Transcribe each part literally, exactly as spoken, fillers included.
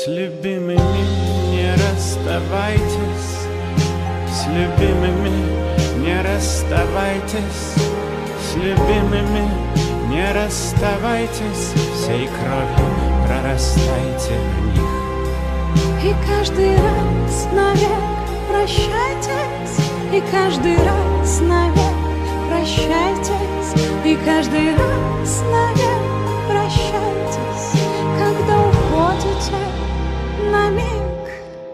С любимыми не расставайтесь, с любимыми не расставайтесь, с любимыми не расставайтесь, всей кровью прорастайте в них. И каждый раз навек прощайтесь, и каждый раз навек прощайтесь, и каждый раз навек прощайтесь, когда уходите на миг.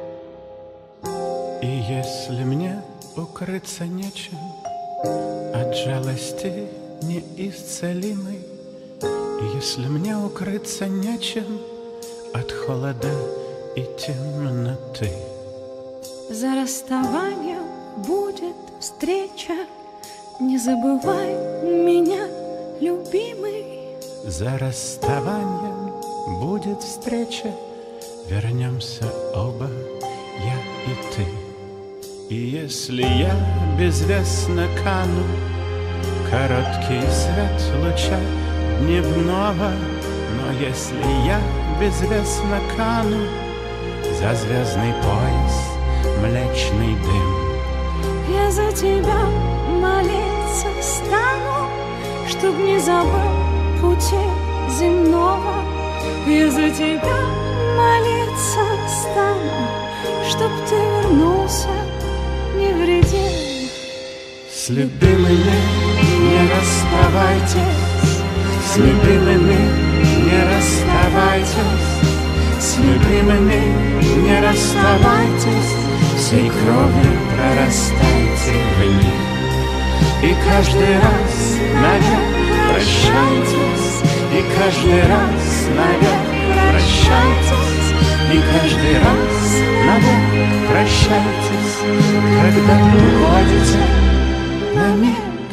И если мне укрыться нечем от жалости неисцелимой, и если мне укрыться нечем от холода и темноты, за расставанием будет встреча, не забывай меня, любимый. За расставанием будет встреча, вернемся оба, я и ты. И если я безвестно кану, короткий свет луча дневного, но если я безвестно кану, за звездный пояс млечный дым, я за тебя молиться стану, чтоб не забыл пути земного. Я за тебя молиться стану, чтоб ты вернулся невредим. С любимыми не расставайтесь, с любимыми не расставайтесь, с любимыми не расставайтесь, всей кровью прорастайте в них. И каждый раз навек прощайтесь, и каждый раз навек прощайтесь, и каждый раз навек прощайтесь, когда уходите на миг.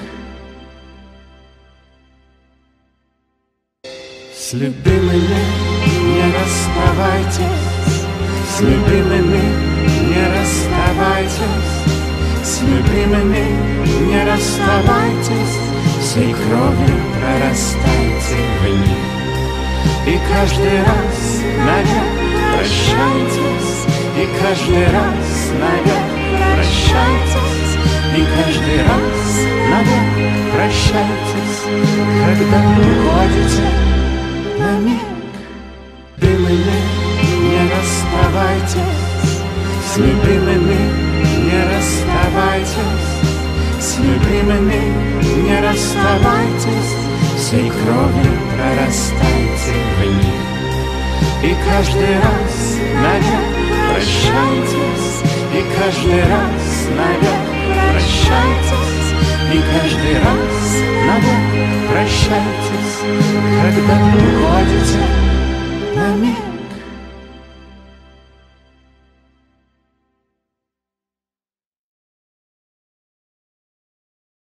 С любимыми не расставайтесь, с любимыми не расставайтесь, с любимыми не расставайтесь, всей кровью прорастайте в них. И каждый раз навек прощайтесь, и каждый раз навек прощайтесь, и каждый раз навек прощайтесь, когда уходите на миг. Любимыми не расставайтесь, с любимыми не расставайтесь, с любимыми не расставайтесь, всей кровью прорастайте в них. И каждый раз навек прощайтесь, и каждый раз навек прощайтесь, и каждый раз навек прощайтесь, когда уходите